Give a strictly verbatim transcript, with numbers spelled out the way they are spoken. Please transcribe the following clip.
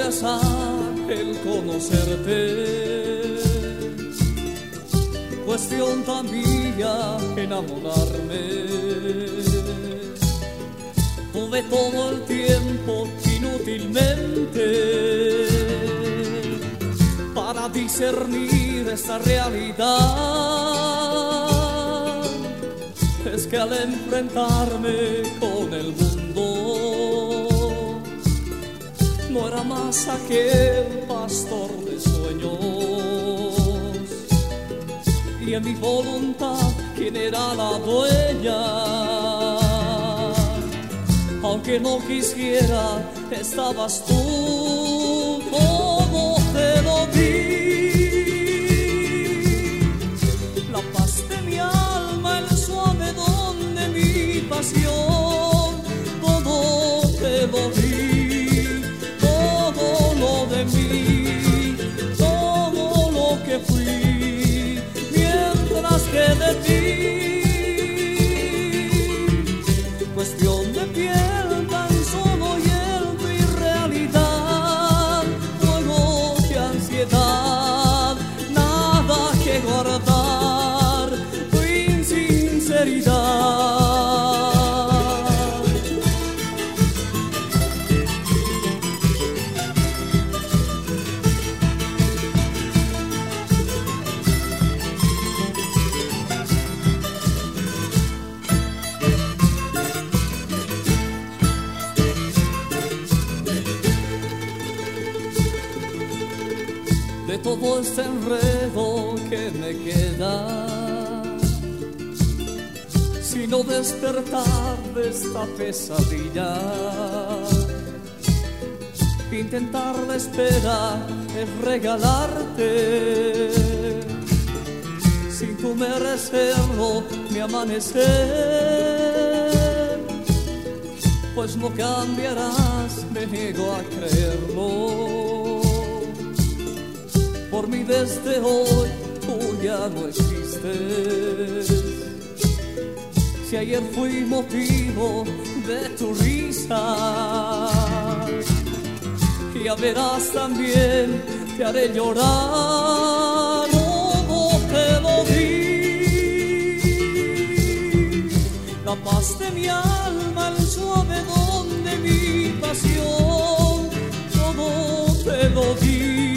promesa el conocerte, cuestión tan mía enamorarme. Tuve todo el tiempo inútilmente para discernir esta realidad. Es que al enfrentarme con el mundo, no era más aquel pastor de sueños, y en mi voluntad quien era la dueña. Aunque no quisiera, estabas tú, todo te lo di. La paz de mi alma, el suave don de mi pasión, todo te lo di, todo lo de mí, todo lo que fui, mientras que de ti, cuestión de piel, tan solo hielo y realidad, fuego de ansiedad, nada que guardar, tu insinceridad. De todo este enredo que me queda, sino despertar de esta pesadilla, intentar la espera es regalarte, sin tu merecerlo, mi amanecer. Pues no cambiarás, me niego a creerlo. Por mí desde hoy tú ya no existes. Si ayer fui motivo de tu risa, ya verás también te haré llorar. Todo te lo di, la paz de mi alma, el suave don de mi pasión, todo te lo di.